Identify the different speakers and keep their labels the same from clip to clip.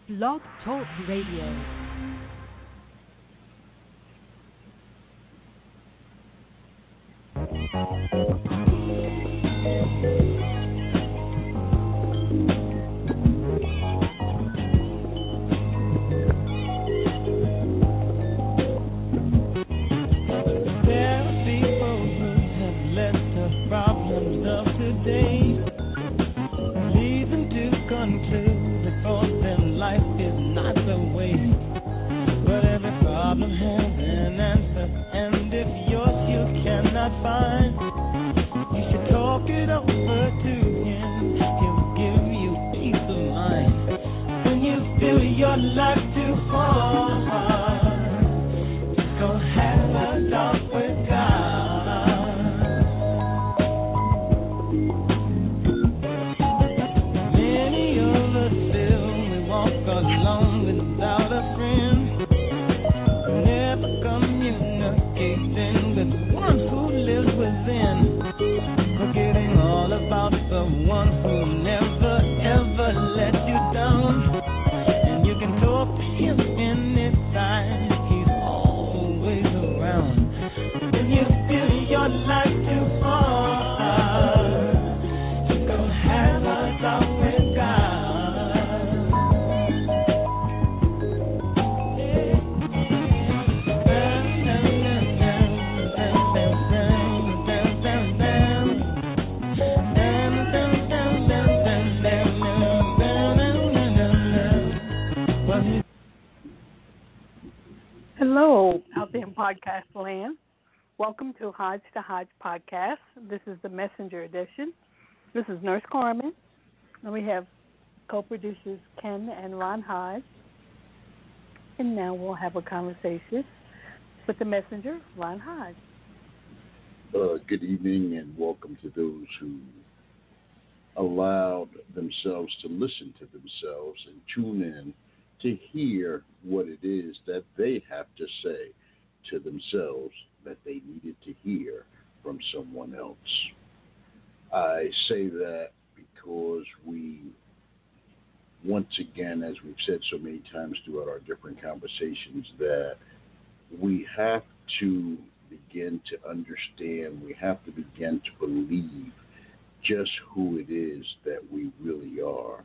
Speaker 1: Blog Talk Radio.
Speaker 2: Hello, out there in podcast land. Welcome to Hodge to Hodge podcast. This is the Messenger edition. This is Nurse Carmen, and we have co-producers Ken and Ron Hodge. And now we'll have a conversation with the Messenger, Ron Hodge.
Speaker 3: Good evening, and welcome to those who allowed themselves to listen to themselves and tune in to hear what it is that they have to say to themselves that they needed to hear from someone else. I say that because we, once again, as we've said so many times throughout our different conversations, that we have to begin to understand, we have to begin to believe just who it is that we really are.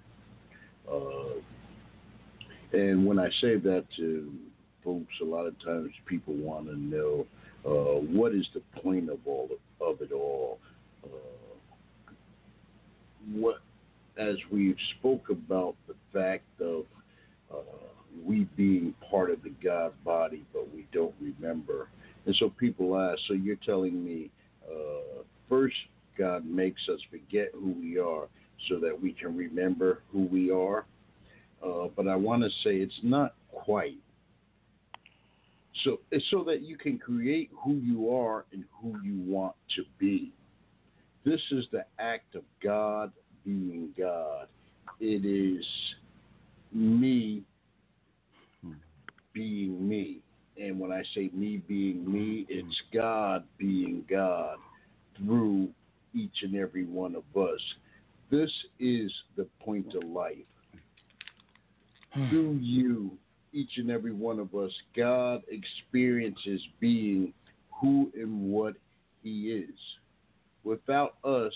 Speaker 3: And when I say that to folks, a lot of times people want to know what is the point of it all. What, as we've spoke about the fact of we being part of the God body, but we don't remember. And so people ask, so you're telling me first God makes us forget who we are so that we can remember who we are? But I want to say it's not quite. So it's so that you can create who you are and who you want to be. This is the act of God being God. It is me being me. And when I say me being me, it's God being God through each and every one of us. This is the point of life. Through you, each and every one of us, God experiences being who and what He is. Without us,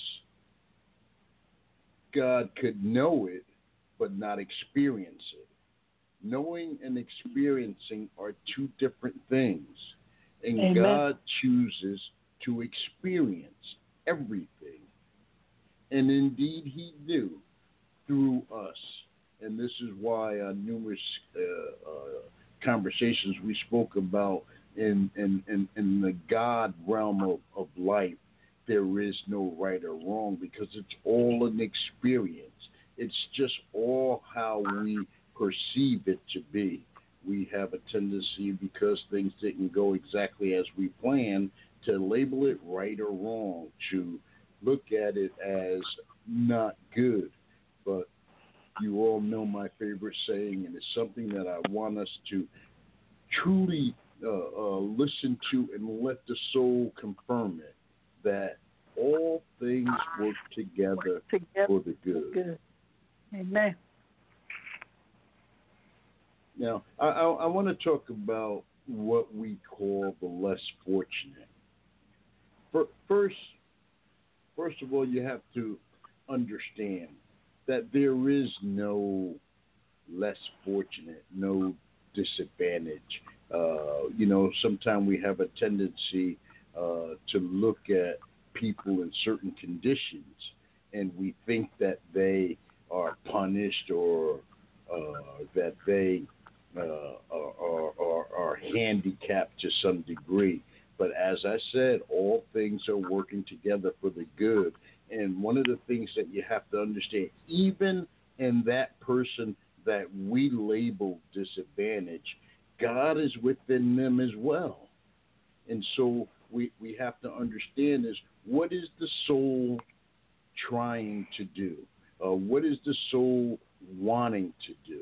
Speaker 3: God could know it, but not experience it. Knowing and experiencing are two different things. And
Speaker 2: Amen.
Speaker 3: God chooses to experience everything. And indeed He do through us. And this is why numerous conversations we spoke about in the God realm of life, there is no right or wrong, because it's all an experience. It's just all how we perceive it to be. We have a tendency, because things didn't go exactly as we planned, to label it right or wrong, to look at it as not good. But you all know my favorite saying, and it's something that I want us to truly listen to and let the soul confirm it, that all things work together for the good.
Speaker 2: Amen.
Speaker 3: Now, I want to talk about what we call the less fortunate. First, first of all, you have to understand that there is no less fortunate, no disadvantage. Sometimes we have a tendency to look at people in certain conditions and we think that they are punished or that they are handicapped to some degree. But as I said, all things are working together for the good. And one of the things that you have to understand, even in that person that we label disadvantaged, God is within them as well. And so we have to understand is what is the soul trying to do? What is the soul wanting to do?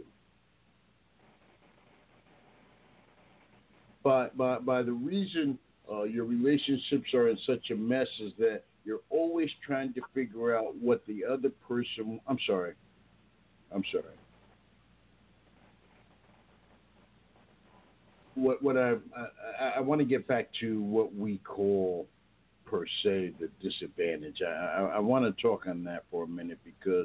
Speaker 3: By the reason your relationships are in such a mess is that you're always trying to figure out what the other person. I'm sorry. What I want to get back to what we call per se the disadvantage. I want to talk on that for a minute because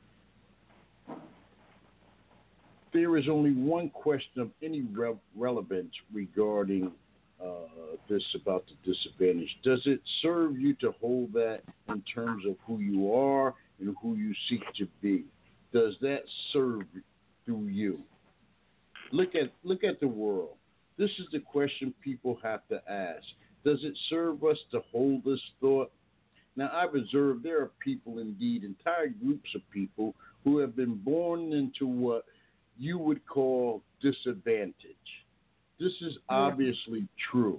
Speaker 3: there is only one question of any relevance regarding this about the disadvantage. Does it serve you to hold that in terms of who you are and who you seek to be? Does that serve through you? Look at the world. This is the question people have to ask. Does it serve us to hold this thought? Now, I've observed there are people, indeed, entire groups of people who have been born into what you would call disadvantage. This is obviously true.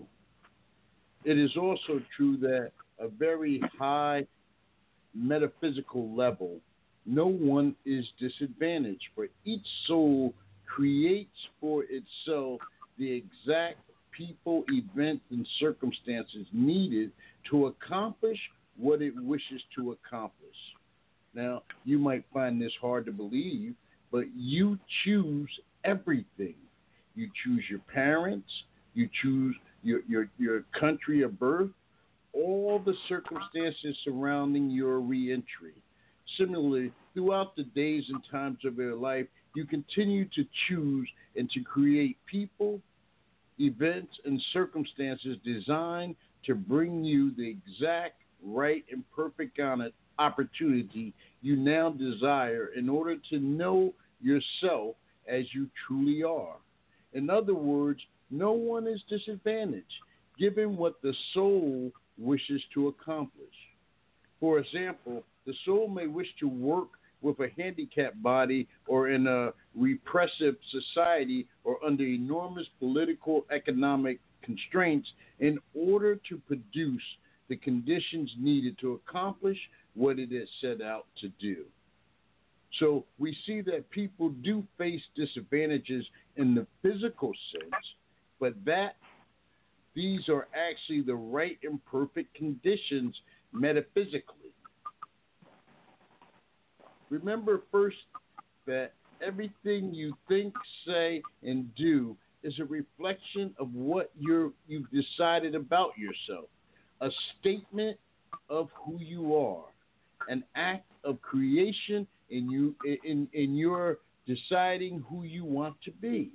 Speaker 3: It is also true that a very high metaphysical level, no one is disadvantaged, for each soul creates for itself the exact people, events, and circumstances needed to accomplish what it wishes to accomplish. Now, you might find this hard to believe, but you choose everything. You choose your parents, you choose your country of birth, all the circumstances surrounding your reentry. Similarly, throughout the days and times of your life, you continue to choose and to create people, events, and circumstances designed to bring you the exact right and perfect opportunity you now desire in order to know yourself as you truly are. In other words, no one is disadvantaged given what the soul wishes to accomplish. For example, the soul may wish to work with a handicapped body or in a repressive society or under enormous political economic constraints in order to produce the conditions needed to accomplish what it has set out to do. So we see that people do face disadvantages in the physical sense, but that these are actually the right and perfect conditions metaphysically. Remember first that everything you think, say, and do is a reflection of what you've decided about yourself, a statement of who you are, an act of creation in your deciding who you want to be.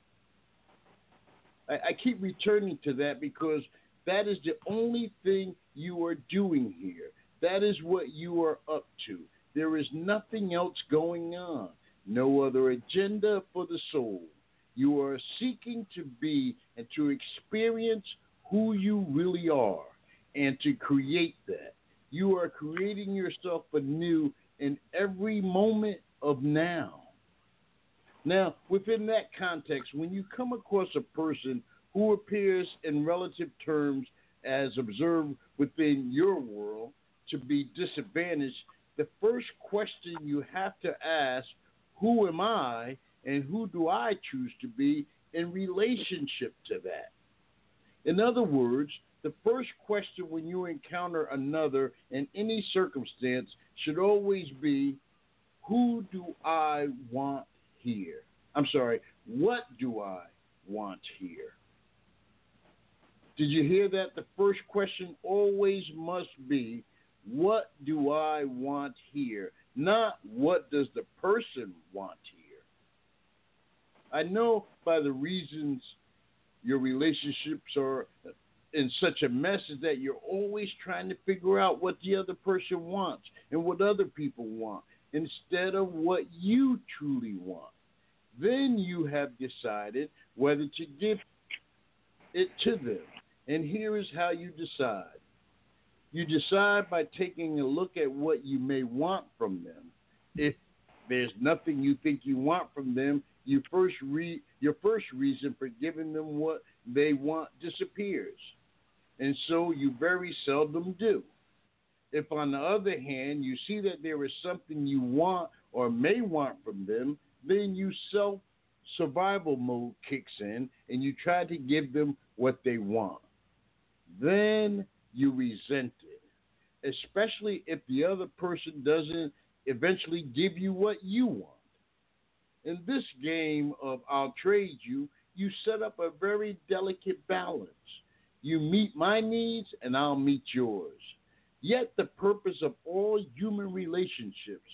Speaker 3: I keep returning to that because that is the only thing you are doing here. That is what you are up to. There is nothing else going on, no other agenda for the soul. You are seeking to be and to experience who you really are and to create that. You are creating yourself anew in every moment of now. Now, within that context, when you come across a person who appears in relative terms as observed within your world to be disadvantaged, the first question you have to ask, who am I and who do I choose to be in relationship to that? In other words, the first question when you encounter another in any circumstance should always be, who do I want here? I'm sorry, What do I want here? Did you hear that? The first question always must be, what do I want here? Not what does the person want here. I know by the reasons your relationships are in such a mess is that you're always trying to figure out what the other person wants and what other people want instead of what you truly want. Then you have decided whether to give it to them. And here is how you decide. You decide by taking a look at what you may want from them. If there's nothing you think you want from them, your first reason for giving them what they want disappears. And so you very seldom do. If, on the other hand, you see that there is something you want or may want from them, then you survival mode kicks in and you try to give them what they want. Then you resent it, especially if the other person doesn't eventually give you what you want. In this game of I'll trade you, you set up a very delicate balance. You meet my needs and I'll meet yours. Yet the purpose of all human relationships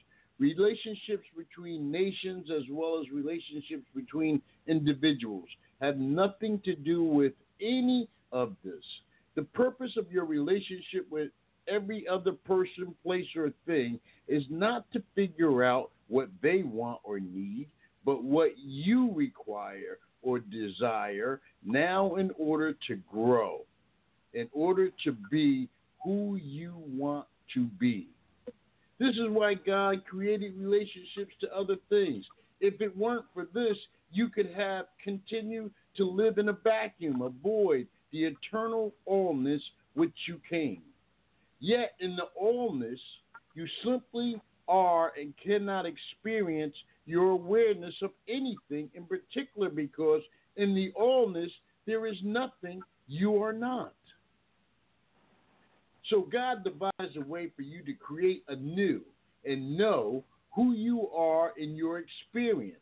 Speaker 3: between nations as well as relationships between individuals, have nothing to do with any of this. The purpose of your relationship with every other person, place, or thing is not to figure out what they want or need, but what you require or desire now in order to grow, in order to be who you want to be. This is why God created relationships to other things. If it weren't for this, you could have continued to live in a vacuum, a void, the eternal allness which you came. Yet in the allness, you simply are and cannot experience your awareness of anything in particular, because in the allness, there is nothing you are not. So God devised a way for you to create anew and know who you are in your experience.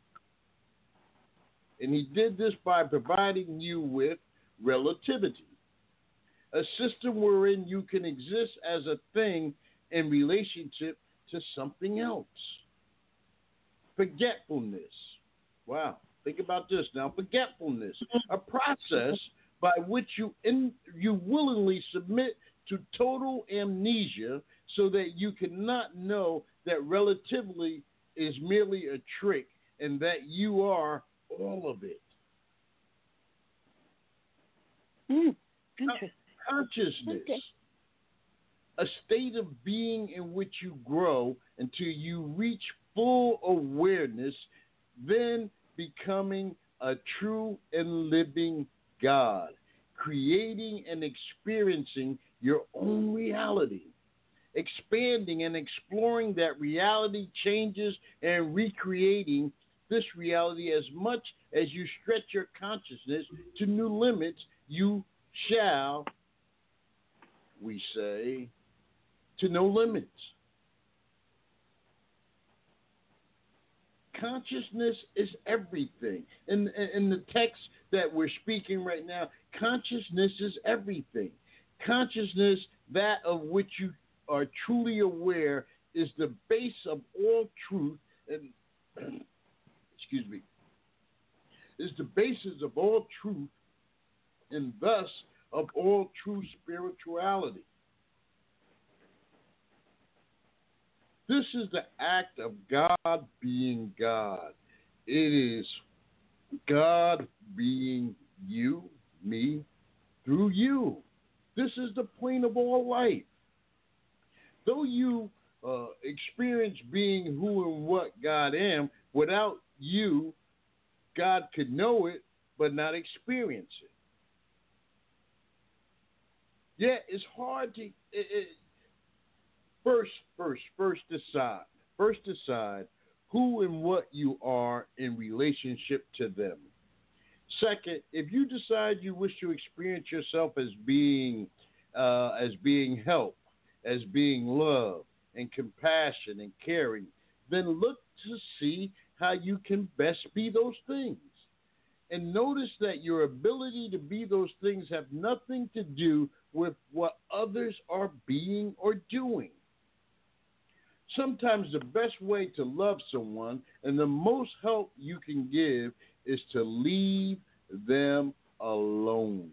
Speaker 3: And he did this by providing you with relativity, a system wherein you can exist as a thing in relationship to something else. Forgetfulness. Wow. Think about this now. Forgetfulness, a process by which you willingly submit to total amnesia so that you cannot know that relativity is merely a trick and that you are all of it.
Speaker 2: Interesting.
Speaker 3: Consciousness, okay. A state of being in which you grow until you reach full awareness, then becoming a true and living God, creating and experiencing your own reality, expanding and exploring that reality changes and recreating this reality as much as you stretch your consciousness to new limits. You shall, we say, to no limits. Consciousness is everything. In the text that we're speaking right now, consciousness is everything. Consciousness, that of which you are truly aware, is the base of all truth, and excuse me, is the basis of all truth, and thus of all true spirituality. This is the act of God being God. It is God being you, me, through you. This is the point of all life. Though you experience being who and what God am, without you, God could know it, but not experience it. Yet it's hard to first decide who and what you are in relationship to them. Second, if you decide you wish to experience yourself as being help, as being love and compassion and caring, then look to see how you can best be those things. And notice that your ability to be those things have nothing to do with what others are being or doing. Sometimes the best way to love someone and the most help you can give is to leave them alone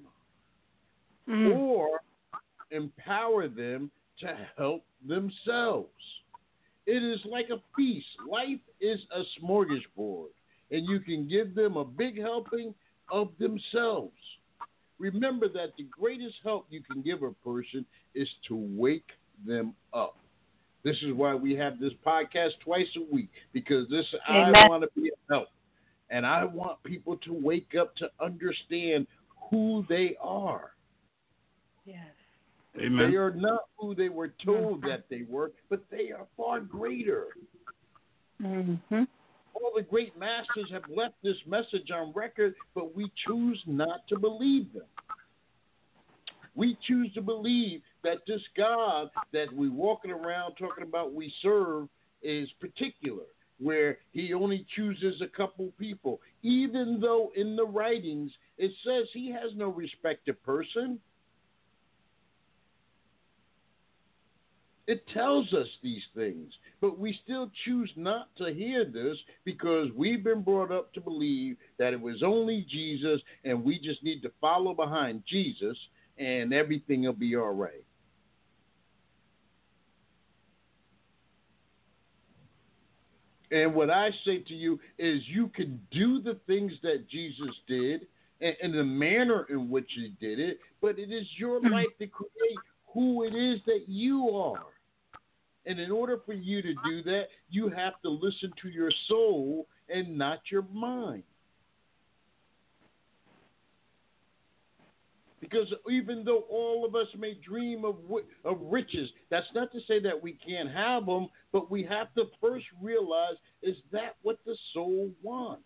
Speaker 3: or empower them to help themselves. It is like a feast. Life is a smorgasbord, and you can give them a big helping of themselves. Remember that the greatest help you can give a person is to wake them up. This is why we have this podcast twice a week, because I want to be a help. And I want people to wake up to understand who they are.
Speaker 2: Yes.
Speaker 4: Amen.
Speaker 3: They are not who they were told that they were, but they are far greater.
Speaker 2: Mm-hmm.
Speaker 3: All the great masters have left this message on record, but we choose not to believe them. We choose to believe that this God that we're walking around talking about we serve is particular, where he only chooses a couple people, even though in the writings it says he has no respect of person. It tells us these things, but we still choose not to hear this because we've been brought up to believe that it was only Jesus and we just need to follow behind Jesus and everything will be all right. And what I say to you is you can do the things that Jesus did and the manner in which he did it, but it is your life to create who it is that you are. And in order for you to do that, you have to listen to your soul and not your mind. Because even though all of us may dream of riches, that's not to say that we can't have them, but we have to first realize, is that what the soul wants?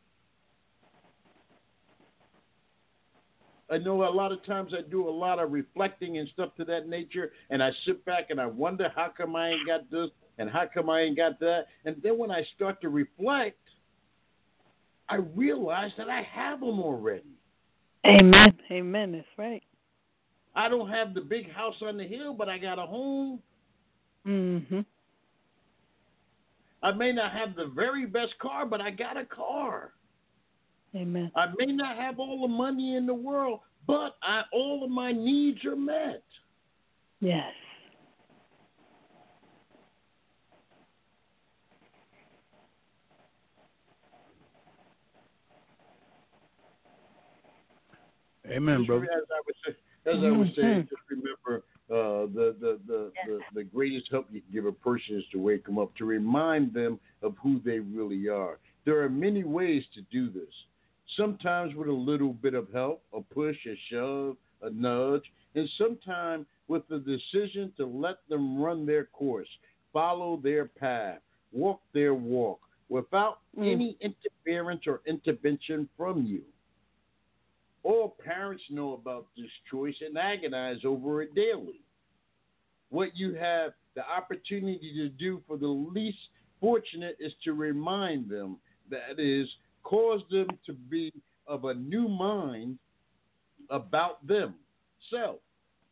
Speaker 3: I know a lot of times I do a lot of reflecting and stuff to that nature, and I sit back and I wonder how come I ain't got this and how come I ain't got that. And then when I start to reflect, I realize that I have them already.
Speaker 2: Amen. Amen. That's right.
Speaker 3: I don't have the big house on the hill, but I got a home.
Speaker 2: Mm-hmm.
Speaker 3: I may not have the very best car, but I got a car.
Speaker 2: Amen.
Speaker 3: I may not have all the money in the world, but all of my needs are met.
Speaker 2: Yes.
Speaker 4: Amen, brother.
Speaker 3: As I was saying, just remember the greatest help you can give a person is to wake them up, to remind them of who they really are. There are many ways to do this. Sometimes with a little bit of help, a push, a shove, a nudge, and sometimes with the decision to let them run their course, follow their path, walk their walk, without any interference or intervention from you. All parents know about this choice and agonize over it daily. What you have the opportunity to do for the least fortunate is to remind them, that is, cause them to be of a new mind about themselves.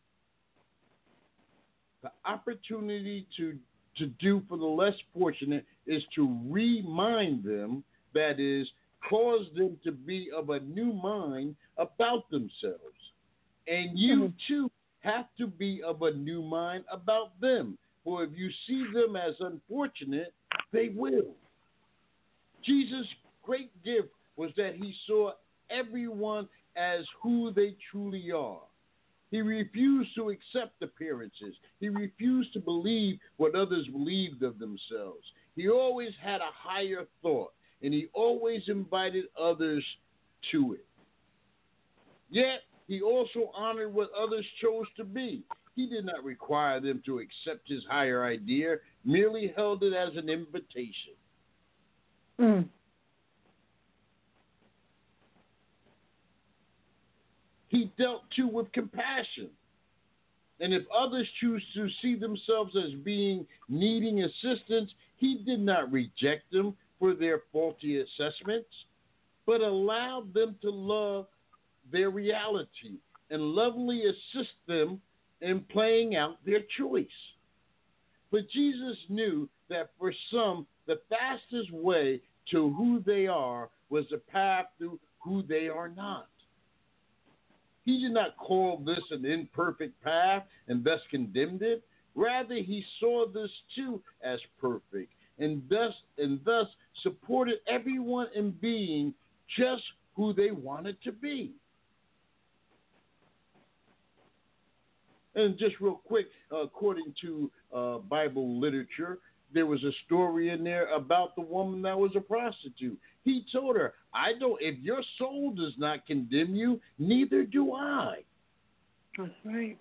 Speaker 3: The opportunity to do for the less fortunate is to remind them, that is, cause them to be of a new mind about themselves. And you, too, have to be of a new mind about them. For if you see them as unfortunate, they will. Jesus' great gift was that he saw everyone as who they truly are. He refused to accept appearances. He refused to believe what others believed of themselves. He always had a higher thought, and he always invited others to it. Yet, he also honored what others chose to be. He did not require them to accept his higher idea, merely held it as an invitation. He dealt, too, with compassion. And if others choose to see themselves as being needing assistance, he did not reject them, for their faulty assessments, but allowed them to love their reality and lovingly assist them in playing out their choice. But Jesus knew that for some, the fastest way to who they are was the path through who they are not. He did not call this an imperfect path and thus condemned it. Rather, he saw this too as perfect and thus supported everyone in being just who they wanted to be. And just real quick, according to Bible literature, there was a story in there about the woman that was a prostitute. He told her, if your soul does not condemn you, neither do I.
Speaker 2: That's right.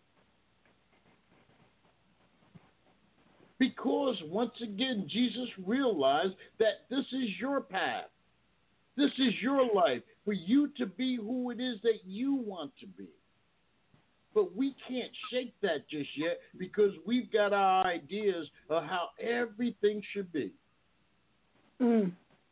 Speaker 3: Because once again, Jesus realized that this is your path. This is your life, for you to be who it is that you want to be. But we can't shake that just yet because we've got our ideas of how everything should be.
Speaker 2: Mm.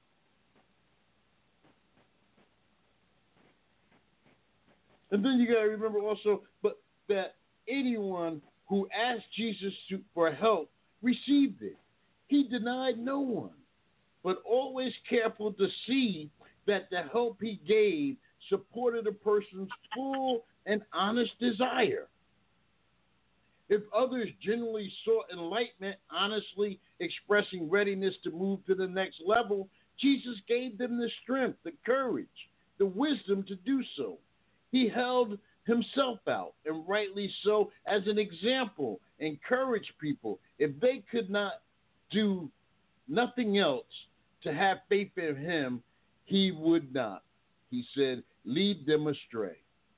Speaker 3: And then you got to remember also that anyone who asked Jesus for help received it. He denied no one, but always careful to see that the help he gave supported a person's full and honest desire. If others generally sought enlightenment, honestly expressing readiness to move to the next level, Jesus gave them the strength, the courage, the wisdom to do so. He held himself out, and rightly so, as an example, encouraged people. If they could not do nothing else to have faith in him, he would not. He said, lead them astray.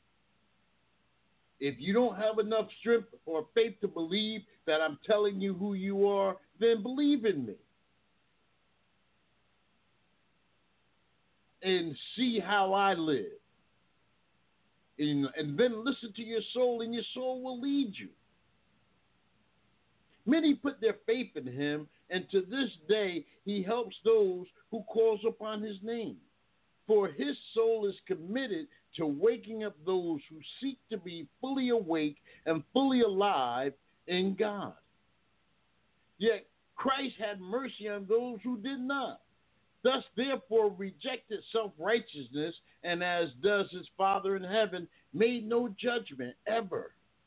Speaker 3: If you don't have enough strength or faith to believe that I'm telling you who you are, then believe in me. And see how I live. And then listen to your soul, and your soul will lead you. Many put their faith in him, and to this day he helps those who calls upon his name. For his soul is committed to waking up those who seek to be fully awake and fully alive in God. Yet Christ had mercy on those who did not. Thus, therefore, rejected self-righteousness, and as does his Father in heaven, made no judgment ever.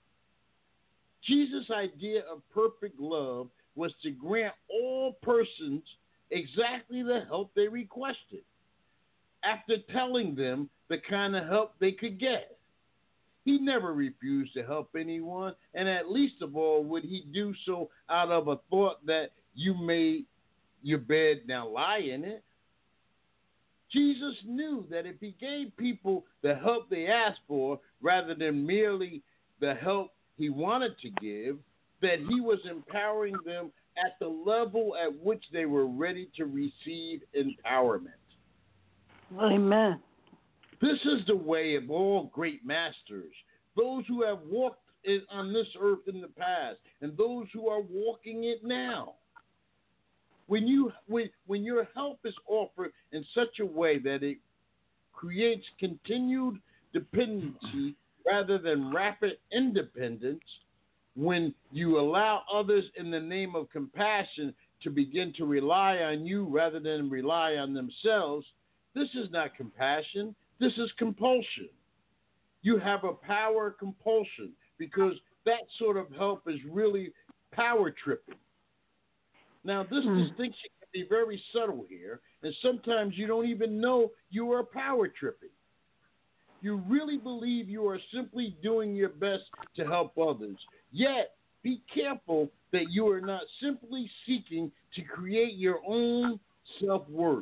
Speaker 3: Jesus' idea of perfect love was to grant all persons exactly the help they requested, after telling them the kind of help they could get. He never refused to help anyone, and at least of all would he do so out of a thought that you made your bed, now lie in it. Jesus knew that if he gave people the help they asked for, rather than merely the help he wanted to give, that he was empowering them at the level at which they were ready to receive empowerment.
Speaker 2: Amen.
Speaker 3: This is the way of all great masters, those who have walked on this earth in the past, and those who are walking it now. When your help is offered in such a way that it creates continued dependency rather than rapid independence, when you allow others in the name of compassion to begin to rely on you rather than rely on themselves, this is not compassion, this is compulsion. You have a power compulsion because that sort of help is really power tripping. Now, this distinction can be very subtle here, and sometimes you don't even know you are power tripping. You really believe you are simply doing your best to help others. Yet, be careful that you are not simply seeking to create your own self-worth.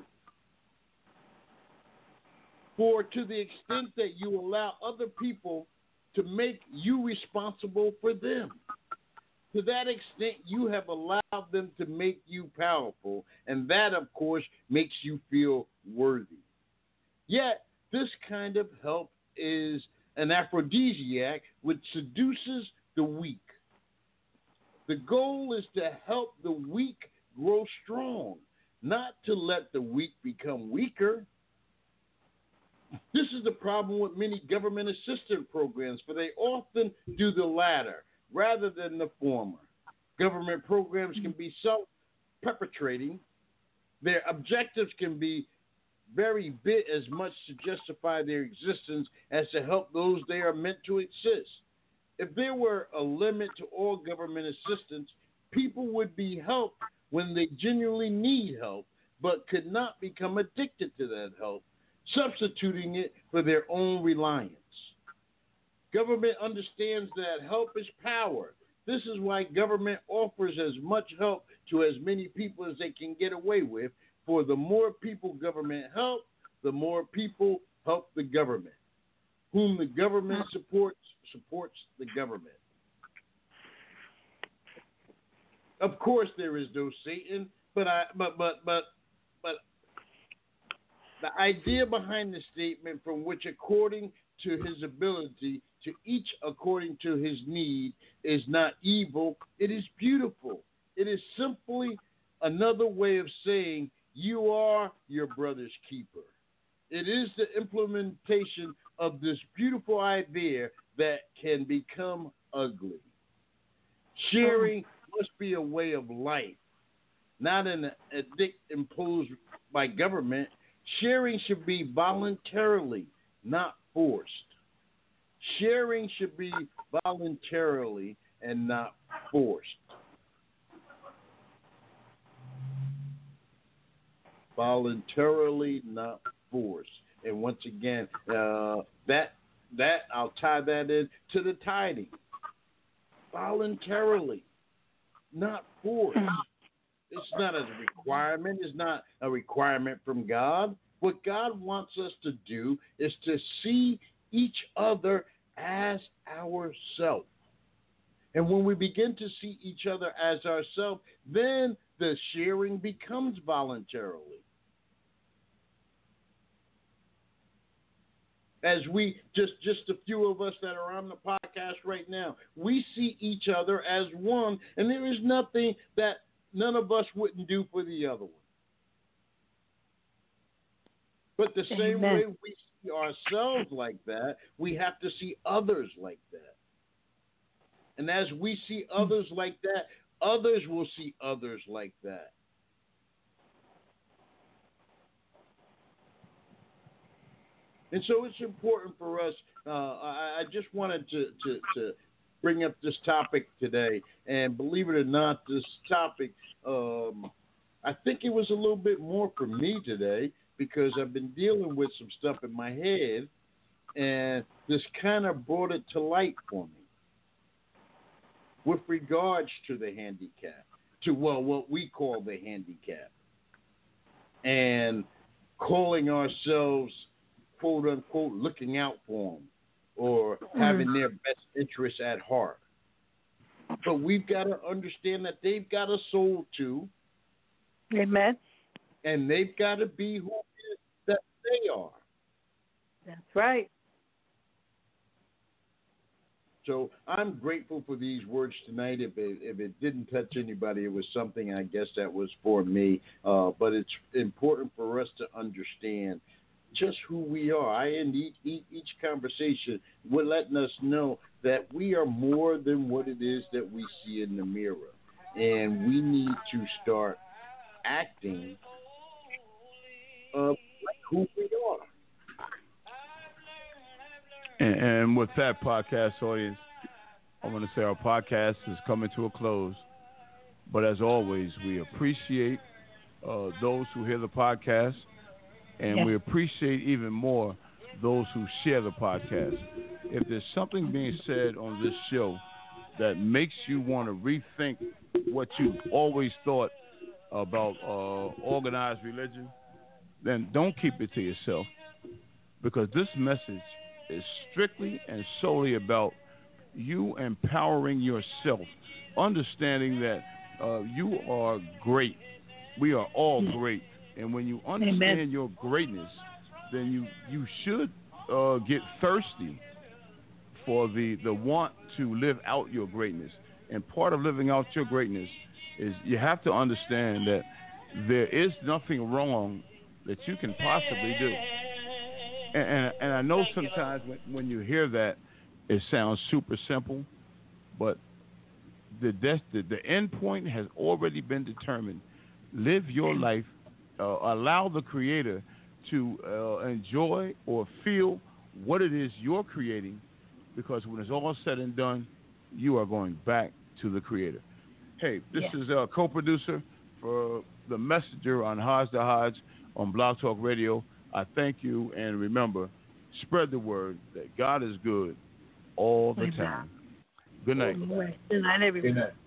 Speaker 3: For to the extent that you allow other people to make you responsible for them, to that extent you have allowed them to make you powerful, and that, of course, makes you feel worthy. Yet, this kind of help is an aphrodisiac which seduces the weak. The goal is to help the weak grow strong, not to let the weak become weaker. This is the problem with many government assistance programs, for they often do the latter rather than the former. Government programs can be self-perpetrating. Their objectives can be very bit as much to justify their existence as to help those they are meant to assist. If there were a limit to all government assistance, people would be helped when they genuinely need help, but could not become addicted to that help, substituting it for their own reliance. Government understands that help is power. This is why government offers as much help to as many people as they can get away with. For the more people government help, the more people help the government. Whom the government supports the government. Of course, there is no Satan, but the idea behind the statement, from which according to his ability, to each according to his need, is not evil, it is beautiful. It is simply another way of saying you are your brother's keeper. It is the implementation of this beautiful idea that can become ugly. Sharing must be a way of life, not an edict imposed by government. Sharing should be voluntarily, not forced. Sharing should be voluntarily and not forced. Voluntarily, not forced. And once again, that I'll tie that in to the tithing. Voluntarily, not forced. It's not a requirement. It's not a requirement from God. What God wants us to do is to see each other as ourselves. And when we begin to see each other as ourselves, then the sharing becomes voluntarily. As we, just a few of us that are on the podcast right now, we see each other as one, and there is nothing that none of us wouldn't do for the other one. But the same way we see ourselves like that, we have to see others like that. And as we see others like that, others will see others like that. And so it's important for us. I just wanted to bring up this topic today. And believe it or not, this topic, I think it was a little bit more for me today, because I've been dealing with some stuff in my head, and this kind of brought it to light for me. With regards to the handicap, to what we call the handicap, and calling ourselves, quote unquote, looking out for them, or having their best interests at heart. But we've got to understand that they've got a soul too.
Speaker 2: Amen.
Speaker 3: And they've got to be who it is that they are.
Speaker 2: That's right.
Speaker 3: So I'm grateful for these words tonight. If it didn't touch anybody, it was something, I guess, that was for me. But it's important for us to understand just who we are. And each conversation, we're letting us know that we are more than what it is that we see in the mirror. And we need to start acting like who we are.
Speaker 4: And with that, podcast audience, I want to say our podcast is coming to a close. But as always, we appreciate those who hear the podcast, and we appreciate even more those who share the podcast. If there's something being said on this show that makes you want to rethink what you've always thought about organized religion, then don't keep it to yourself, because this message is strictly and solely about you empowering yourself, understanding that you are great. We are all great. And when you understand your greatness, then you should get thirsty for the want to live out your greatness. And part of living out your greatness is you have to understand that there is nothing wrong that you can possibly do. And I know sometimes when you hear that, it sounds super simple, but the end point has already been determined. Live your life. Allow the Creator to enjoy or feel what it is you're creating, because when it's all said and done, you are going back to the Creator. Hey, this is a co-producer for The Messenger on Hodge to Hodge on Blog Talk Radio. I thank you, and remember, spread the word that God is good all the time. Good night.
Speaker 2: Good night, everybody.
Speaker 3: Good night.